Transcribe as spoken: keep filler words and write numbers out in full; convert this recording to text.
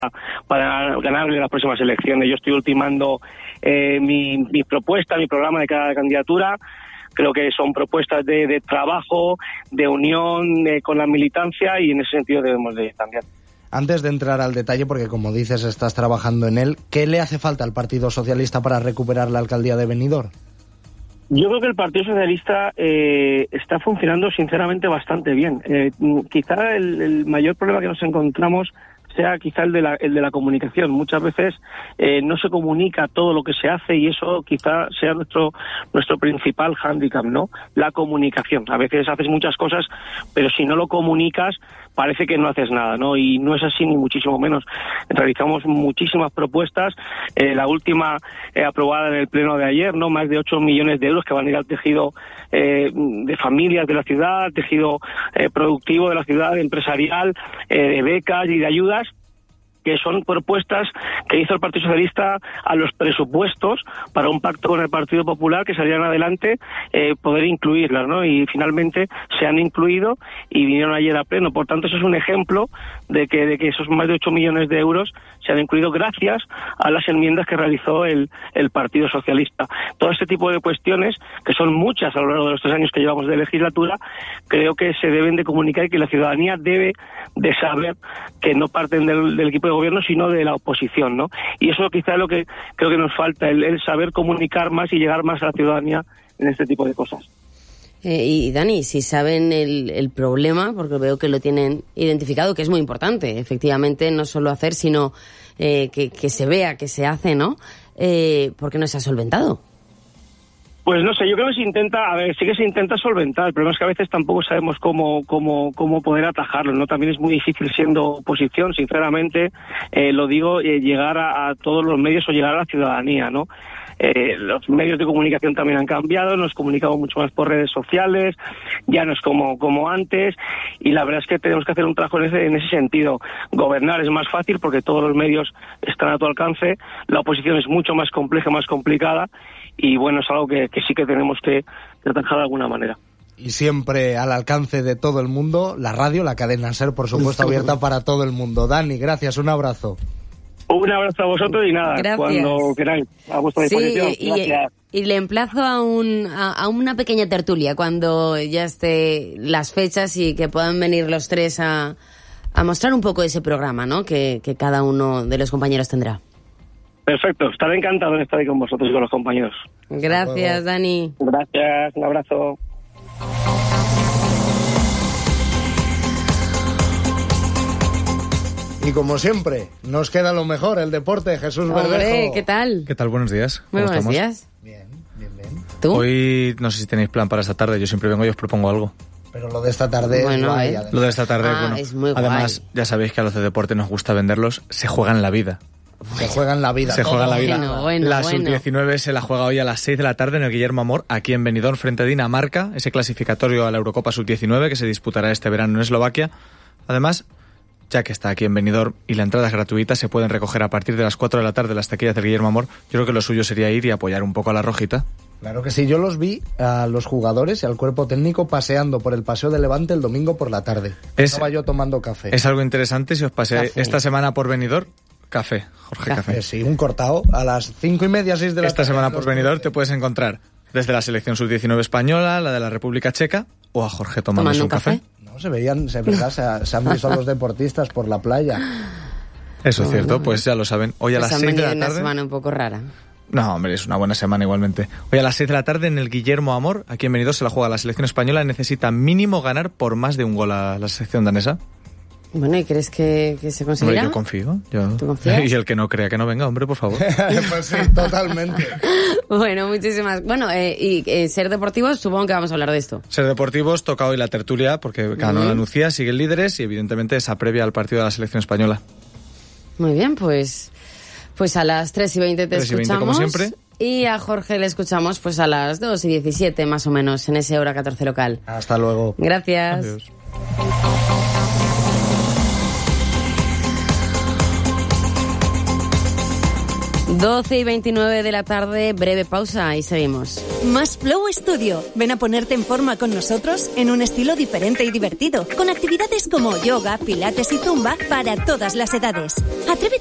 para ganarle las próximas elecciones. Yo estoy ultimando eh, mi, mi propuesta, mi programa de cada candidatura. Creo que son propuestas de, de trabajo, de unión eh, con la militancia, y en ese sentido debemos de cambiar. Antes de entrar al detalle, porque como dices estás trabajando en él, ¿qué le hace falta al Partido Socialista para recuperar la alcaldía de Benidorm? Yo creo que el Partido Socialista eh, está funcionando sinceramente bastante bien. Eh, quizá el, el mayor problema que nos encontramos sea quizá el de la, el de la comunicación. Muchas veces eh, no se comunica todo lo que se hace, y eso quizá sea nuestro nuestro principal hándicap, ¿no? La comunicación. A veces haces muchas cosas, pero si no lo comunicas, parece que no haces nada, ¿no? Y no es así, ni muchísimo menos. Realizamos muchísimas propuestas. Eh, la última eh, aprobada en el pleno de ayer, ¿no? Más de ocho millones de euros que van a ir al tejido eh, de familias de la ciudad, al tejido eh, productivo de la ciudad, empresarial, eh, de becas y de ayudas, que son propuestas que hizo el Partido Socialista a los presupuestos para un pacto con el Partido Popular que salían adelante, eh, poder incluirlas, ¿no? Y finalmente se han incluido y vinieron ayer a pleno. Por tanto, eso es un ejemplo de que, de que esos más de ocho millones de euros se han incluido gracias a las enmiendas que realizó el, el Partido Socialista. Todo este tipo de cuestiones, que son muchas a lo largo de los tres años que llevamos de legislatura, creo que se deben de comunicar y que la ciudadanía debe de saber que no parten del, del equipo de gobierno, sino de la oposición, ¿no? Y eso quizá es lo que creo que nos falta, el, el saber comunicar más y llegar más a la ciudadanía en este tipo de cosas. Eh, y Dani, si saben el, el problema, porque veo que lo tienen identificado, que es muy importante, efectivamente, no solo hacer, sino eh, que, que se vea que se hace, ¿no? Eh, ¿Por qué no se ha solventado? Pues no sé, yo creo que se intenta, a ver, sí que se intenta solventar. El problema es que a veces tampoco sabemos cómo cómo cómo poder atajarlo, ¿no? También es muy difícil, siendo oposición, sinceramente, eh, lo digo, eh, llegar a, a todos los medios o llegar a la ciudadanía, ¿no? Eh, los medios de comunicación también han cambiado, nos comunicamos mucho más por redes sociales, ya no es como como antes, y la verdad es que tenemos que hacer un trabajo en ese, en ese sentido. Gobernar es más fácil porque todos los medios están a tu alcance, la oposición es mucho más compleja, más complicada, y bueno, es algo que, que sí que tenemos que, que atajar de alguna manera. Y siempre al alcance de todo el mundo, la radio, la cadena SER, por supuesto, abierta para todo el mundo. Dani, gracias, un abrazo. Un abrazo a vosotros y nada, gracias. Cuando queráis, a vuestra disposición. Sí, y, gracias. Y le emplazo a, un, a, a una pequeña tertulia cuando ya esté las fechas y que puedan venir los tres a, a mostrar un poco ese programa, ¿no? Que, que cada uno de los compañeros tendrá. Perfecto, estaré encantado de estar ahí con vosotros y con los compañeros. Gracias, Dani. Gracias, un abrazo. Y como siempre, nos queda lo mejor, el deporte. Jesús Hombre, Verdejo. ¿qué tal? ¿Qué tal? Buenos días. Muy buenos estamos? días. Bien, bien, bien. ¿Tú? Hoy no sé si tenéis plan para esta tarde. Yo siempre vengo y os propongo algo. Pero lo de esta tarde Bueno, es guay, eh. además. Lo de esta tarde, Ah, bueno. es muy además, guay. ya sabéis que a los de deporte nos gusta venderlos. Se juegan la vida. Se juegan la vida. Se todo. juegan la vida. Bueno, bueno, la bueno. sub diecinueve se la juega hoy a las seis de la tarde en el Guillermo Amor, aquí en Benidorm, frente a Dinamarca, ese clasificatorio a la Eurocopa sub diecinueve que se disputará este verano en Eslovaquia. Además, ya que está aquí en Benidorm y la entrada es gratuita, se pueden recoger a partir de las cuatro de la tarde las taquillas del Guillermo Amor. Yo creo que lo suyo sería ir y apoyar un poco a la rojita. Claro que sí, yo los vi a los jugadores y al cuerpo técnico paseando por el Paseo de Levante el domingo por la tarde. Es- Estaba yo tomando café. Es algo interesante si os paseáis Café. esta semana por Benidorm. Café, Jorge, Café. café. Eh, sí, un cortado a las cinco y media, seis de la Esta tarde. semana en por los Benidorm cruces. te puedes encontrar desde la selección sub diecinueve española, la de la República Checa o a Jorge tomándose ¿Tomando un un café. café? No, se veían, se, verdad, se, se han visto a los deportistas por la playa. Eso es cierto, pues ya lo saben. Hoy a Pues las han seis de venido la en una tarde... semana un poco rara. No, hombre, es una buena semana igualmente. Hoy a las seis de la tarde en el Guillermo Amor, aquí en Benidorm se la juega la selección española, necesita mínimo ganar por más de un gol a la selección danesa. Bueno, ¿y crees que, que se Hombre, conseguirá? yo confío. Yo... ¿Tú confías? Y el que no crea que no venga, hombre, por favor. Pues sí, totalmente. Bueno, muchísimas. Bueno, eh, y eh, ser deportivos, supongo que vamos a hablar de esto. Ser deportivos, toca hoy la tertulia, porque ganó Ujú. la Nucía, siguen líderes y evidentemente esa previa al partido de la selección española. Muy bien, pues pues a las tres y veinte te tres y veinte, escuchamos. como siempre. Y a Jorge le escuchamos pues a las dos y diecisiete más o menos, en ese hora catorce local. Hasta luego. Gracias. Adiós. doce y veintinueve de la tarde, breve pausa y seguimos. Más Flow Studio. Ven a ponerte en forma con nosotros en un estilo diferente y divertido, con actividades como yoga, pilates y zumba para todas las edades. Atrévete